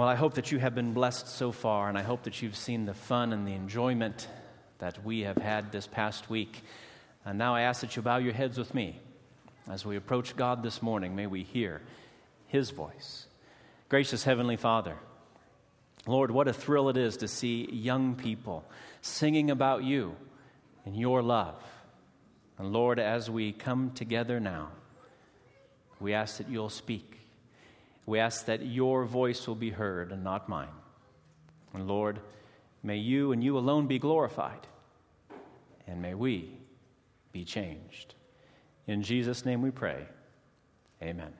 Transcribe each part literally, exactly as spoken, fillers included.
Well, I hope that you have been blessed so far, and I hope that you've seen the fun and the enjoyment that we have had this past week. And now I ask that you bow your heads with me. As we approach God this morning, may we hear His voice. Gracious Heavenly Father, Lord, what a thrill it is to see young people singing about you and your love. And Lord, as we come together now, we ask that you'll speak. We ask that your voice will be heard and not mine. And Lord, may you and you alone be glorified. And may we be changed. In Jesus' name we pray. Amen.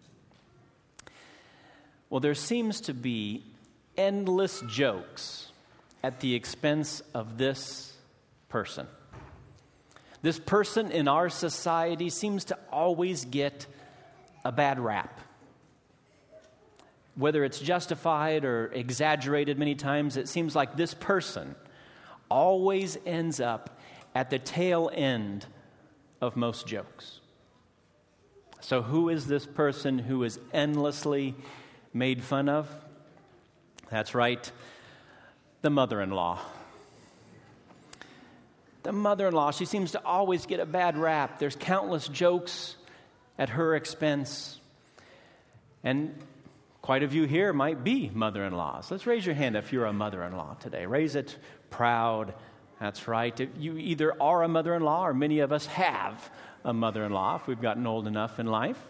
Well, there seems to be endless jokes at the expense of this person. This person in our society seems to always get a bad rap. Whether it's justified or exaggerated many times, it seems like this person always ends up at the tail end of most jokes. So who is this person who is endlessly made fun of? That's right, the mother-in-law. The mother-in-law, she seems to always get a bad rap. There's countless jokes at her expense. And quite a few here might be mother-in-laws. Let's raise your hand if you're a mother-in-law today. Raise it proud. That's right. If you either are a mother-in-law or many of us have a mother-in-law if we've gotten old enough in life.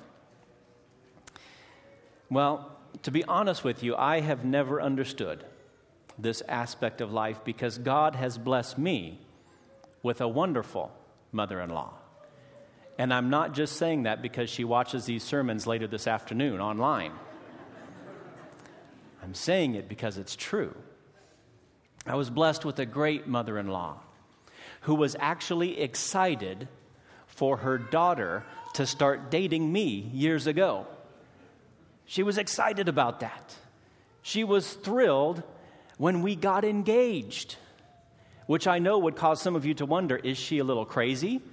Well, to be honest with you, I have never understood this aspect of life because God has blessed me with a wonderful mother-in-law. And I'm not just saying that because she watches these sermons later this afternoon online. I'm saying it because it's true. I was blessed with a great mother-in-law who was actually excited for her daughter to start dating me years ago. She was excited about that. She was thrilled when we got engaged, which I know would cause some of you to wonder, is she a little crazy?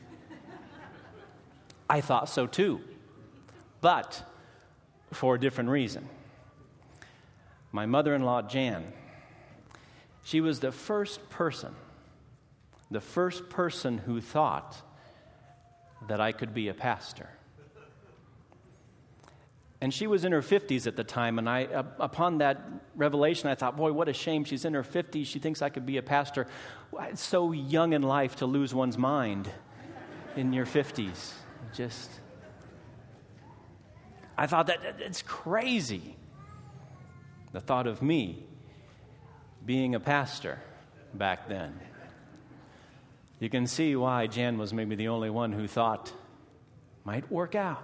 I thought so too, but for a different reason. My mother-in-law, Jan, she was the first person, the first person who thought that I could be a pastor. And she was in her fifties at the time, and I, uh, upon that revelation, I thought, boy, what a shame. She's in her fifties. She thinks I could be a pastor. It's so young in life to lose one's mind in your fifties. Just, I thought that it's crazy. The thought of me being a pastor back then. You can see why Jan was maybe the only one who thought might work out.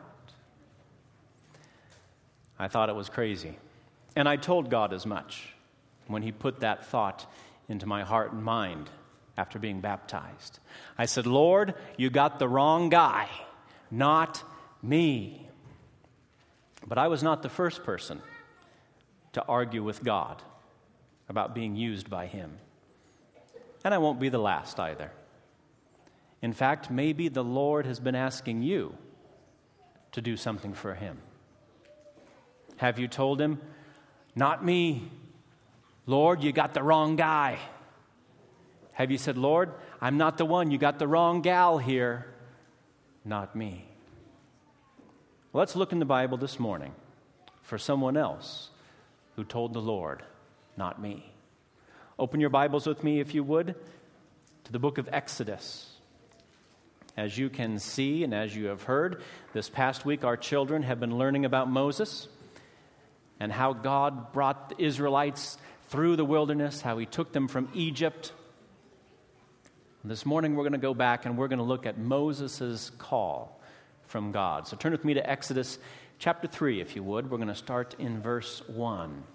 I thought it was crazy. And I told God as much when He put that thought into my heart and mind after being baptized. I said, Lord, you got the wrong guy, not me. But I was not the first person to argue with God about being used by Him. And I won't be the last either. In fact, maybe the Lord has been asking you to do something for Him. Have you told Him, not me, Lord, you got the wrong guy? Have you said, Lord, I'm not the one, you got the wrong gal here, not me? Well, let's look in the Bible this morning for someone else who told the Lord, not me. Open your Bibles with me, if you would, to the book of Exodus. As you can see and as you have heard, this past week our children have been learning about Moses and how God brought the Israelites through the wilderness, how He took them from Egypt. This morning we're going to go back and we're going to look at Moses' call from God. So turn with me to Exodus chapter three, if you would. We're going to start in verse one.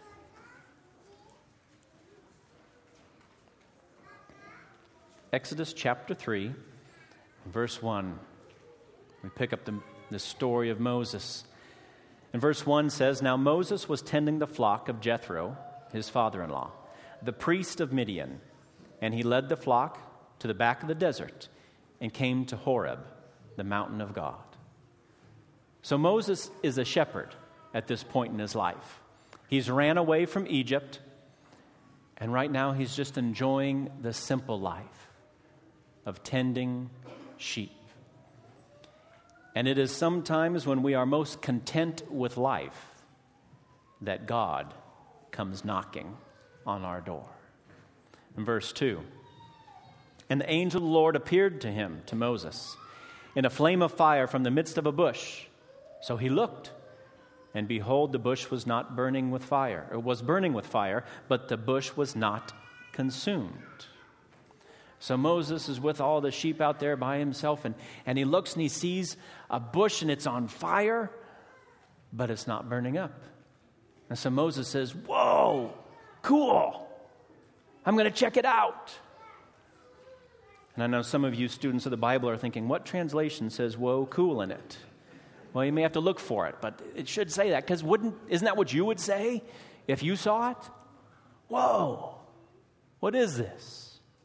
Exodus chapter three, verse one. We pick up the, the story of Moses. And verse one says, Now Moses was tending the flock of Jethro, his father-in-law, the priest of Midian, and he led the flock to the back of the desert and came to Horeb, the mountain of God. So Moses is a shepherd at this point in his life. He's ran away from Egypt, and right now he's just enjoying the simple life of tending sheep. And it is sometimes when we are most content with life that God comes knocking on our door. In verse two, and the angel of the Lord appeared to him, to Moses, in a flame of fire from the midst of a bush. So he looked, and behold, the bush was not burning with fire, or was burning with fire, but the bush was not consumed. So Moses is with all the sheep out there by himself, and, and he looks and he sees a bush and it's on fire, but it's not burning up. And so Moses says, whoa, cool. I'm going to check it out. And I know some of you students of the Bible are thinking, what translation says, whoa, cool in it? Well, you may have to look for it, but it should say that, because wouldn't, isn't that what you would say if you saw it? Whoa, what is this?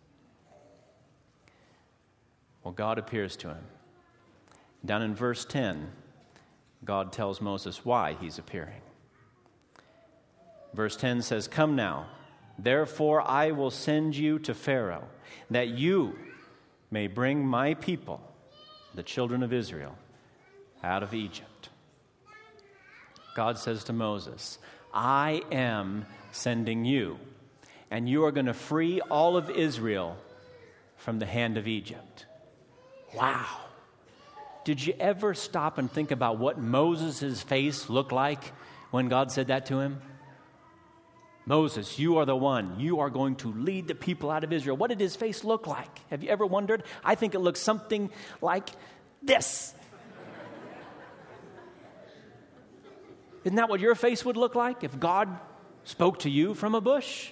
Well, God appears to him. Down in verse ten, God tells Moses why he's appearing. Verse ten says, come now, therefore I will send you to Pharaoh, that you may bring my people, the children of Israel, out of Egypt. God says to Moses, I am sending you, and you are going to free all of Israel from the hand of Egypt. Wow. Did you ever stop and think about what Moses' face looked like when God said that to him? Moses, you are the one. You are going to lead the people out of Israel. What did his face look like? Have you ever wondered? I think it looks something like this. Isn't that what your face would look like if God spoke to you from a bush?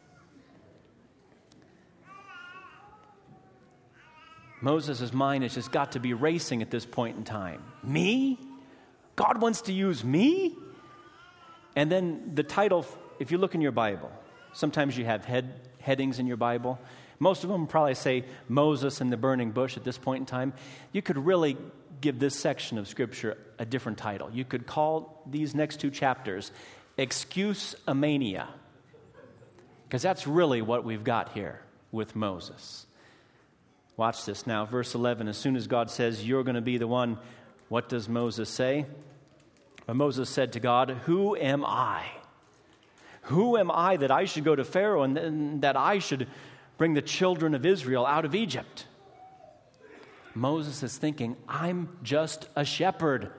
Moses' mind has just got to be racing at this point in time. Me? God wants to use me? And then the title, if you look in your Bible, sometimes you have head, headings in your Bible. Most of them probably say Moses and the burning bush at this point in time. You could really give this section of Scripture a different title. You could call these next two chapters Excuse-a-mania, because that's really what we've got here with Moses. Watch this now, verse eleven. As soon as God says, you're going to be the one, what does Moses say? But Moses said to God, who am I? Who am I that I should go to Pharaoh and, and that I should bring the children of Israel out of Egypt? Moses is thinking, I'm just a shepherd.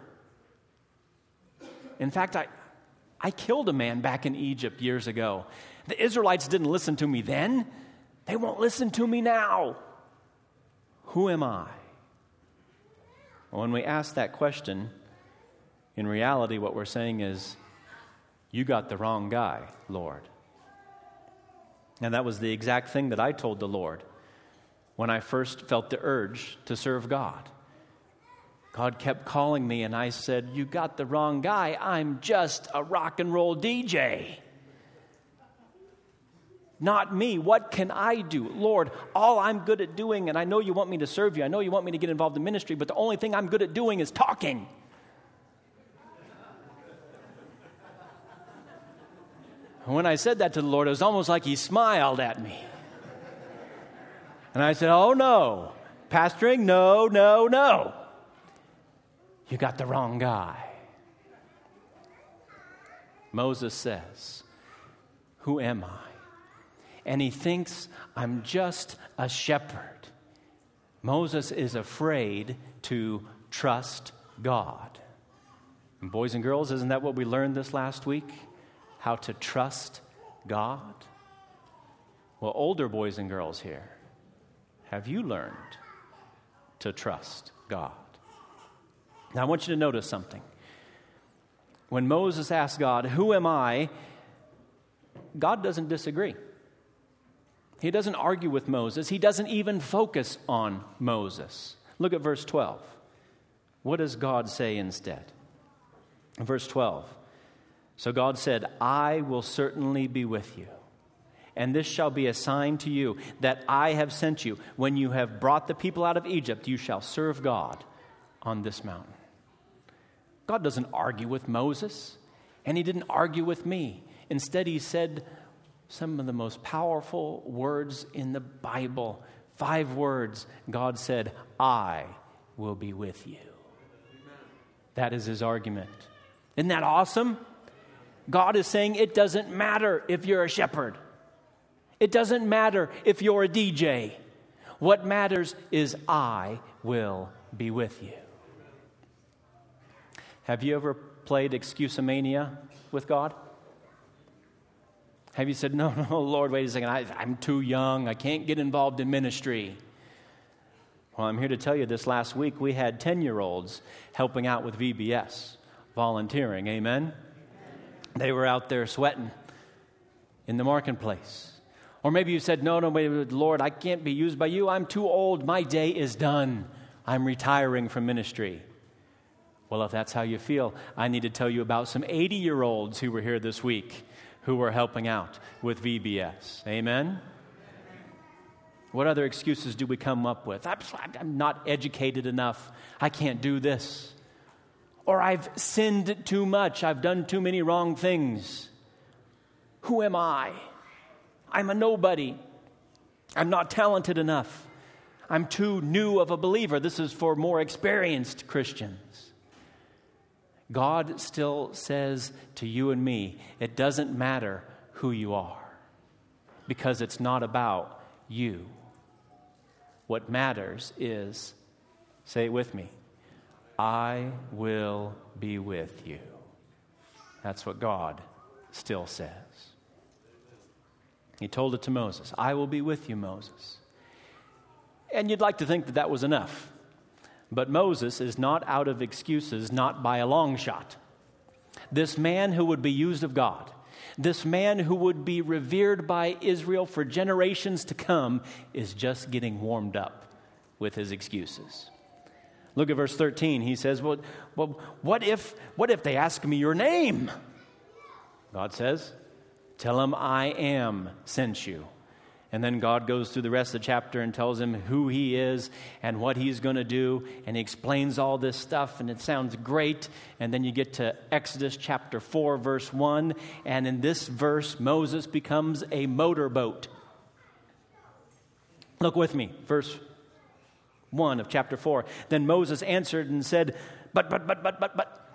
In fact, I, I killed a man back in Egypt years ago. The Israelites didn't listen to me then. They won't listen to me now. Who am I? When we ask that question, in reality, what we're saying is, you got the wrong guy, Lord. And that was the exact thing that I told the Lord when I first felt the urge to serve God. God kept calling me, and I said, you got the wrong guy. I'm just a rock and roll D J. Not me. What can I do? Lord, all I'm good at doing, and I know you want me to serve you, I know you want me to get involved in ministry, but the only thing I'm good at doing is talking. And when I said that to the Lord, it was almost like he smiled at me. And I said, oh no, pastoring, no, no, no. You got the wrong guy. Moses says, who am I? And he thinks, I'm just a shepherd. Moses is afraid to trust God. And boys and girls, isn't that what we learned this last week? How to trust God? Well, older boys and girls here, have you learned to trust God? Now, I want you to notice something. When Moses asked God, who am I? God doesn't disagree. He doesn't argue with Moses. He doesn't even focus on Moses. Look at verse twelve. What does God say instead? Verse twelve. So God said, I will certainly be with you, and this shall be a sign to you that I have sent you. When you have brought the people out of Egypt, you shall serve God on this mountain. God doesn't argue with Moses. And he didn't argue with me. Instead, he said some of the most powerful words in the Bible. Five words. God said, I will be with you. That is his argument. Isn't that awesome? God is saying it doesn't matter if you're a shepherd. It doesn't matter if you're a D J. What matters is I will be with you. Have you ever played Excuse-a-mania with God? Have you said, no, no, Lord, wait a second, I, I'm too young, I can't get involved in ministry? Well, I'm here to tell you this last week we had ten-year-olds helping out with V B S, volunteering, amen? They were out there sweating in the marketplace. Or maybe you said, no, no, wait, Lord, I can't be used by you, I'm too old, my day is done, I'm retiring from ministry. Well, if that's how you feel, I need to tell you about some eighty-year-olds who were here this week who were helping out with V B S. Amen? What other excuses do we come up with? I'm, I'm not educated enough. I can't do this. Or I've sinned too much. I've done too many wrong things. Who am I? I'm a nobody. I'm not talented enough. I'm too new of a believer. This is for more experienced Christians. God still says to you and me, it doesn't matter who you are, because it's not about you. What matters is, say it with me, I will be with you. That's what God still says. He told it to Moses, I will be with you, Moses. And you'd like to think that that was enough. But Moses is not out of excuses, not by a long shot. This man who would be used of God, this man who would be revered by Israel for generations to come, is just getting warmed up with his excuses. Look at verse thirteen. He says, well, well what if, what if they ask me your name? God says, tell them I am sent you. And then God goes through the rest of the chapter and tells him who he is and what he's going to do. And he explains all this stuff, and it sounds great. And then you get to Exodus chapter four, verse one. And in this verse, Moses becomes a motorboat. Look with me, verse one of chapter four. Then Moses answered and said, but, but, but, but, but, but.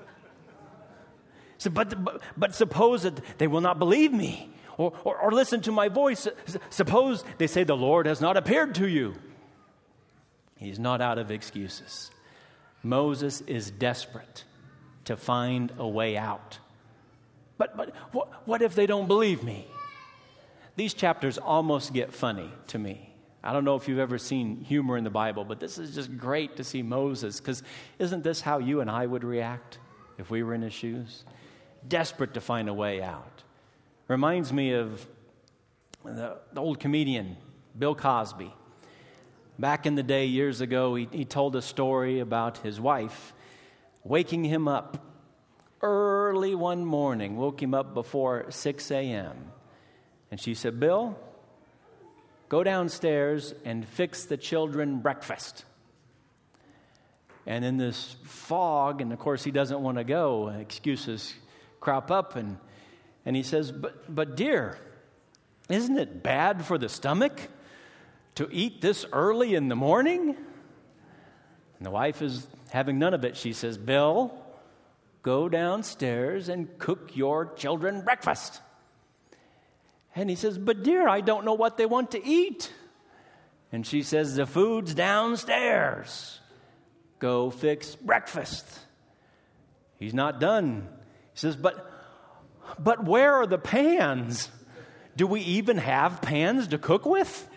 So, but, but, but suppose that they will not believe me. Or, or, or listen to my voice. Suppose they say the Lord has not appeared to you. He's not out of excuses. Moses is desperate to find a way out. But, but what, what if they don't believe me? These chapters almost get funny to me. I don't know if you've ever seen humor in the Bible, but this is just great to see Moses, because isn't this how you and I would react if we were in his shoes? Desperate to find a way out. Reminds me of the, the old comedian, Bill Cosby. Back in the day, years ago, he, he told a story about his wife waking him up early one morning, woke him up before six a.m. And she said, Bill, go downstairs and fix the children breakfast. And in this fog, and of course he doesn't want to go, excuses crop up, and And he says, but, but dear, isn't it bad for the stomach to eat this early in the morning? And the wife is having none of it. She says, Bill, go downstairs and cook your children breakfast. And he says, but dear, I don't know what they want to eat. And she says, the food's downstairs. Go fix breakfast. He's not done. He says, but... But where are the pans? Do we even have pans to cook with?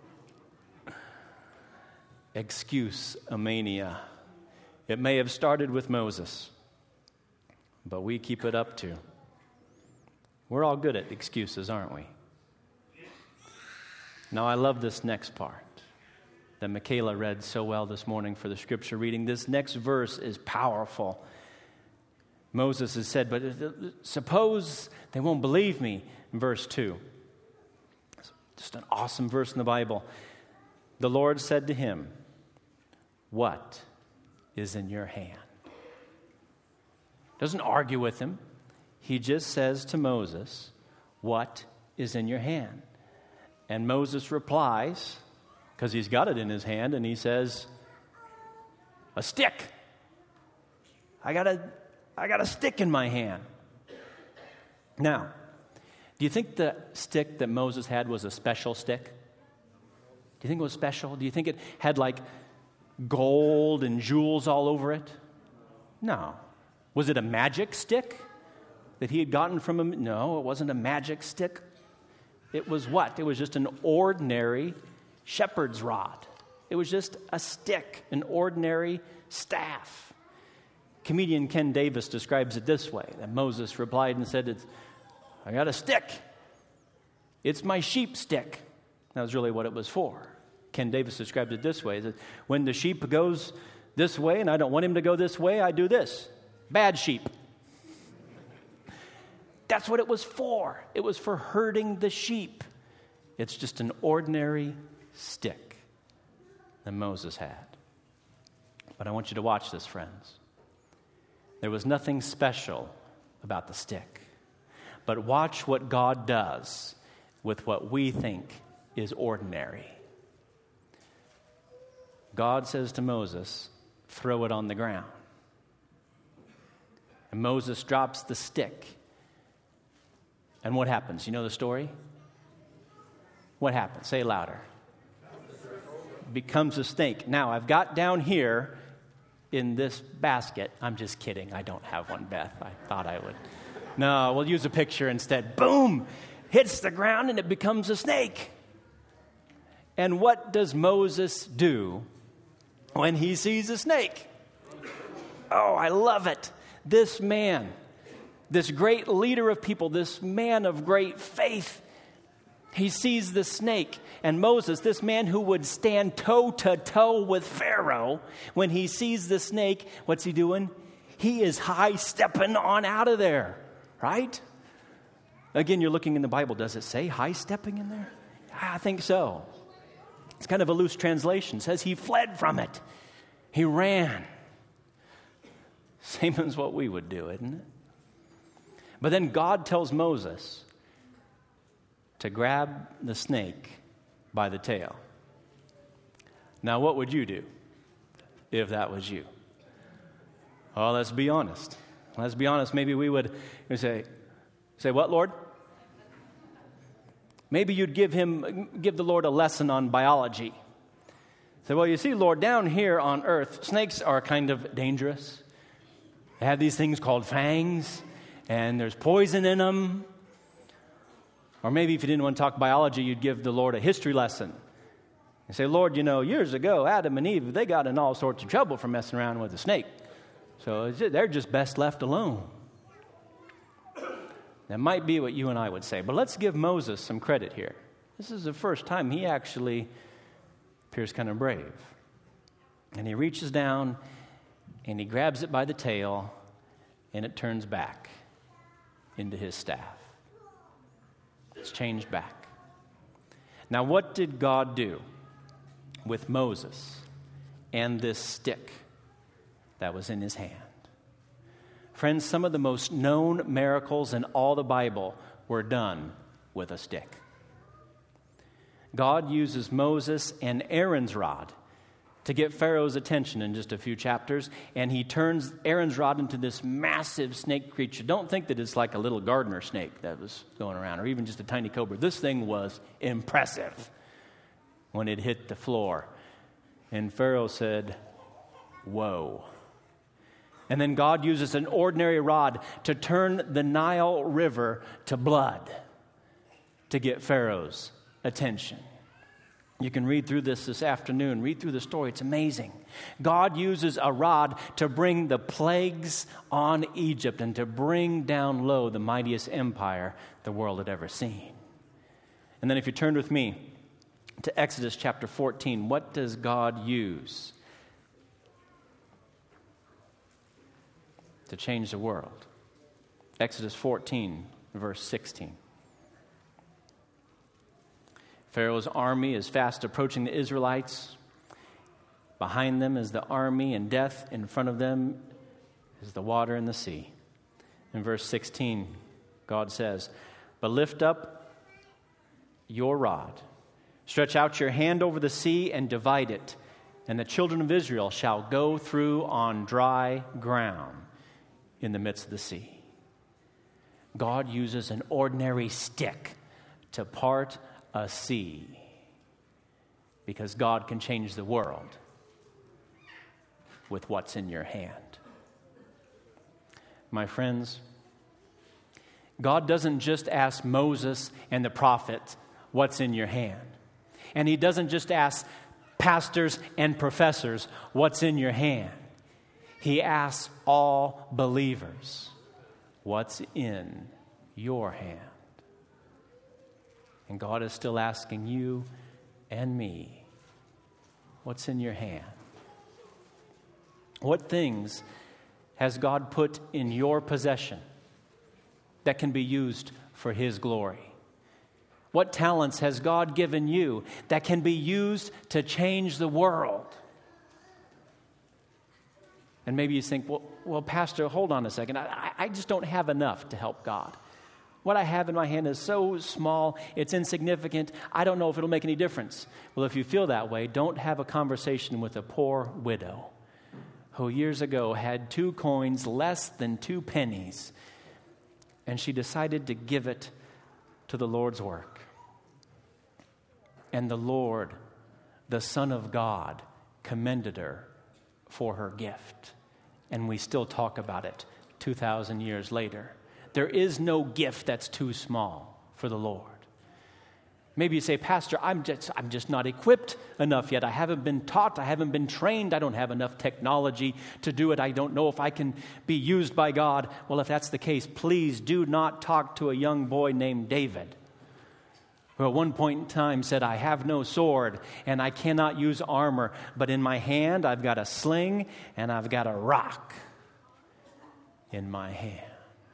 Excuse-a-mania. It may have started with Moses, but we keep it up too. We're all good at excuses, aren't we? Now, I love this next part that Michaela read so well this morning for the scripture reading. This next verse is powerful. Moses has said, but suppose they won't believe me, in verse two. It's just an awesome verse in the Bible. The Lord said to him, what is in your hand? Doesn't argue with him. He just says to Moses, "What is in your hand?" And Moses replies, because he's got it in his hand, and he says, "A stick. I got a, I got a stick in my hand." Now, do you think the stick that Moses had was a special stick? Do you think it was special? Do you think it had like gold and jewels all over it? No. Was it a magic stick that he had gotten from him? No, it wasn't a magic stick. It was what? It was just an ordinary shepherd's rod. It was just a stick, an ordinary staff. Comedian Ken Davis describes it this way, that Moses replied and said, it's, "I got a stick. It's my sheep stick." That was really what it was for. Ken Davis described it this way, that when the sheep goes this way and I don't want him to go this way, I do this. Bad sheep. That's what it was for. It was for herding the sheep. It's just an ordinary stick that Moses had. But I want you to watch this, friends. There was nothing special about the stick. But watch what God does with what we think is ordinary. God says to Moses, "Throw it on the ground." And Moses drops the stick. And what happens? You know the story? What happens? Say it louder. It becomes a snake. Now, I've got down here in this basket. I'm just kidding. I don't have one, Beth. I thought I would. No, we'll use a picture instead. Boom! Hits the ground and it becomes a snake. And what does Moses do when he sees a snake? Oh, I love it. This man, this great leader of people, this man of great faith, he sees the snake. And Moses, this man who would stand toe to toe with Pharaoh, when he sees the snake, what's he doing? He is high stepping on out of there, right? Again, you're looking in the Bible. Does it say high stepping in there? I think so. It's kind of a loose translation. It says he fled from it. He ran. Same as what we would do, isn't it? But then God tells Moses to grab the snake by the tail. Now, what would you do if that was you? Oh, let's be honest. Let's be honest. Maybe we would say, say, "What, Lord?" Maybe you'd give him, give the Lord a lesson on biology. Say, "Well, you see, Lord, down here on earth, snakes are kind of dangerous. They have these things called fangs, and there's poison in them." Or maybe if you didn't want to talk biology, you'd give the Lord a history lesson. You say, "Lord, you know, years ago, Adam and Eve, they got in all sorts of trouble for messing around with a snake. So they're just best left alone." That might be what you and I would say. But let's give Moses some credit here. This is the first time he actually appears kind of brave. And he reaches down and he grabs it by the tail and it turns back into his staff. It's changed back. Now, what did God do with Moses and this stick that was in his hand? Friends, some of the most known miracles in all the Bible were done with a stick. God uses Moses and Aaron's rod to get Pharaoh's attention in just a few chapters, and he turns Aaron's rod into this massive snake creature. Don't think that it's like a little gardener snake that was going around, or even just a tiny cobra. This thing was impressive when it hit the floor. And Pharaoh said, "Whoa." And then God uses an ordinary rod to turn the Nile River to blood to get Pharaoh's attention. You can read through this this afternoon. Read through the story. It's amazing. God uses a rod to bring the plagues on Egypt and to bring down low the mightiest empire the world had ever seen. And then if you turn with me to Exodus chapter fourteen, what does God use to change the world? Exodus fourteen, verse sixteen. Pharaoh's army is fast approaching the Israelites. Behind them is the army and death. In front of them is the water and the sea. In verse sixteen, God says, "But lift up your rod, stretch out your hand over the sea and divide it, and the children of Israel shall go through on dry ground in the midst of the sea." God uses an ordinary stick to part a sea because God can change the world with what's in your hand. My friends, God doesn't just ask Moses and the prophets, "What's in your hand?" And he doesn't just ask pastors and professors, "What's in your hand?" He asks all believers, "What's in your hand?" And God is still asking you and me, "What's in your hand?" What things has God put in your possession that can be used for His glory? What talents has God given you that can be used to change the world? And maybe you think, well, well, Pastor, hold on a second. I, I just don't have enough to help God. What I have in my hand is so small, it's insignificant. I don't know if it'll make any difference. Well, if you feel that way, don't have a conversation with a poor widow who years ago had two coins less than two pennies, and she decided to give it to the Lord's work. And the Lord, the Son of God, commended her for her gift. And we still talk about it two thousand years later. There is no gift that's too small for the Lord. Maybe you say, "Pastor, I'm just, I'm just not equipped enough yet. I haven't been taught. I haven't been trained. I don't have enough technology to do it. I don't know if I can be used by God." Well, if that's the case, please do not talk to a young boy named David, who at one point in time said, "I have no sword and I cannot use armor, but in my hand I've got a sling and I've got a rock in my hand."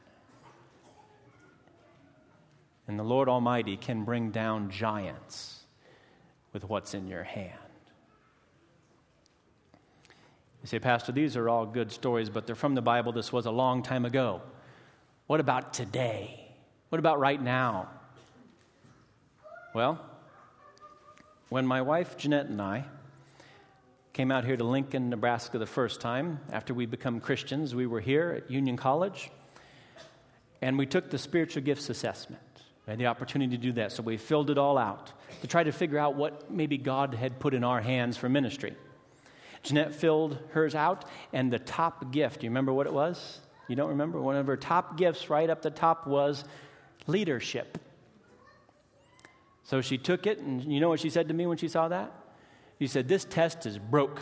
And the Lord Almighty can bring down giants with what's in your hand. You say, "Pastor, these are all good stories, but they're from the Bible. This was a long time ago." What about today? What about right now? Well, when my wife Jeanette and I came out here to Lincoln, Nebraska the first time, after we become Christians, we were here at Union College, and we took the spiritual gifts assessment. We had the opportunity to do that, so we filled it all out to try to figure out what maybe God had put in our hands for ministry. Jeanette filled hers out, and the top gift, do you remember what it was? You don't remember? One of her top gifts right up the top was leadership. So she took it, and you know what she said to me when she saw that? She said, "This test is broke."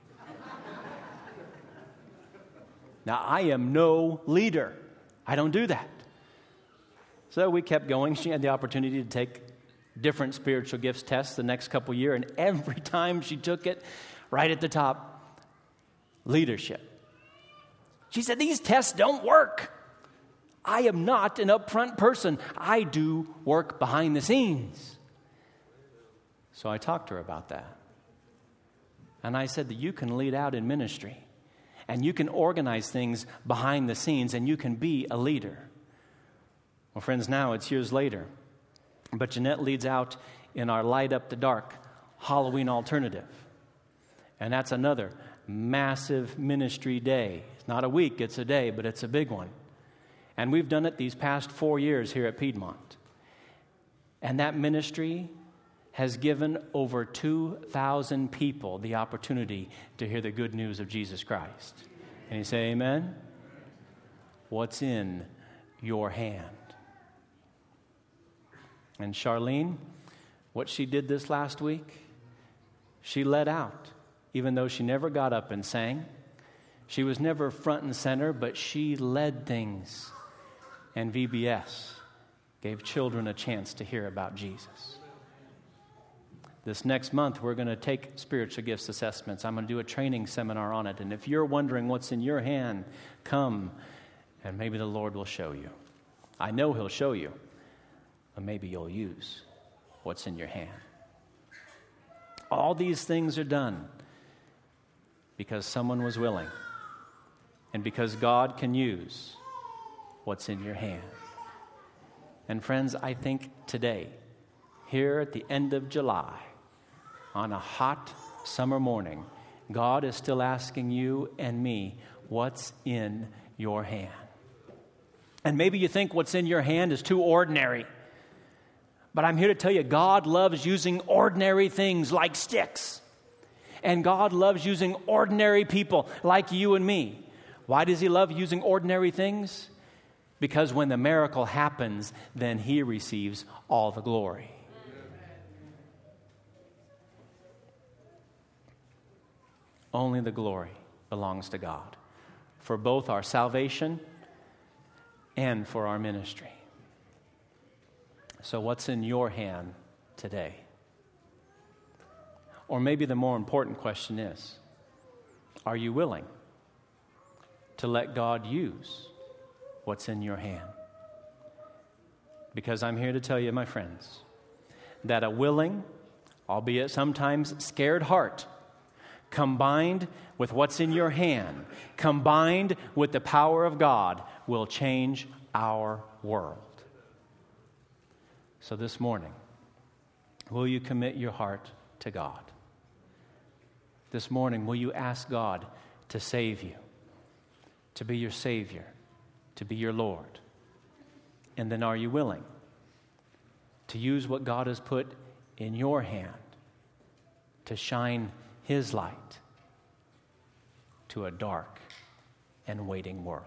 Now, I am no leader. I don't do that. So we kept going. She had the opportunity to take different spiritual gifts tests the next couple years, and every time she took it, right at the top, leadership. She said, "These tests don't work. I am not an upfront person. I do work behind the scenes." So I talked to her about that. And I said that you can lead out in ministry, and you can organize things behind the scenes, and you can be a leader. Well, friends, now it's years later, but Jeanette leads out in our Light Up the Dark Halloween alternative. And that's another massive ministry day. It's not a week, it's a day, but it's a big one. And we've done it these past four years here at Piedmont. And that ministry has given over two thousand people the opportunity to hear the good news of Jesus Christ. Can you say amen? What's in your hand? And Charlene, what she did this last week, she led out, even though she never got up and sang. She was never front and center, but she led things. And V B S gave children a chance to hear about Jesus. This next month, we're going to take spiritual gifts assessments. I'm going to do a training seminar on it. And if you're wondering what's in your hand, come, and maybe the Lord will show you. I know He'll show you. But maybe you'll use what's in your hand. All these things are done because someone was willing and because God can use what's in your hand. And friends, I think today, here at the end of July, on a hot summer morning, God is still asking you and me, what's in your hand? And maybe you think what's in your hand is too ordinary. But I'm here to tell you, God loves using ordinary things like sticks. And God loves using ordinary people like you and me. Why does He love using ordinary things? Because when the miracle happens, then He receives all the glory. Only the glory belongs to God for both our salvation and for our ministry. So what's in your hand today? Or maybe the more important question is, are you willing to let God use what's in your hand? Because I'm here to tell you, my friends, that a willing, albeit sometimes scared heart, combined with what's in your hand, combined with the power of God, will change our world. So this morning, will you commit your heart to God? This morning, will you ask God to save you, to be your Savior, to be your Lord? And then are you willing to use what God has put in your hand to shine His light to a dark and waiting world?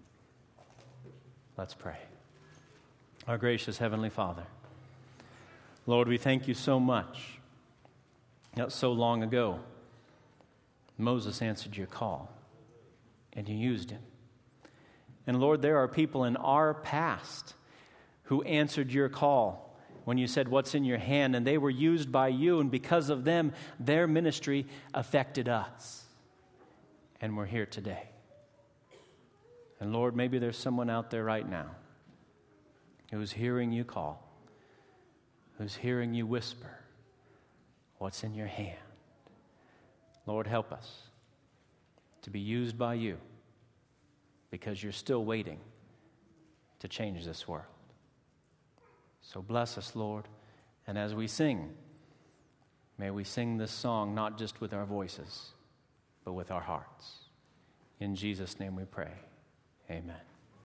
Let's pray. Our gracious Heavenly Father, Lord, we thank you so much. Not so long ago, Moses answered your call, and you used him. And Lord, there are people in our past who answered your call when you said, what's in your hand? And they were used by you, and because of them, their ministry affected us. And we're here today. And Lord, maybe there's someone out there right now who's hearing you call, who's hearing you whisper, what's in your hand? Lord, help us to be used by you because you're still waiting to change this world. So bless us, Lord, and as we sing, may we sing this song not just with our voices, but with our hearts. In Jesus' name we pray. Amen.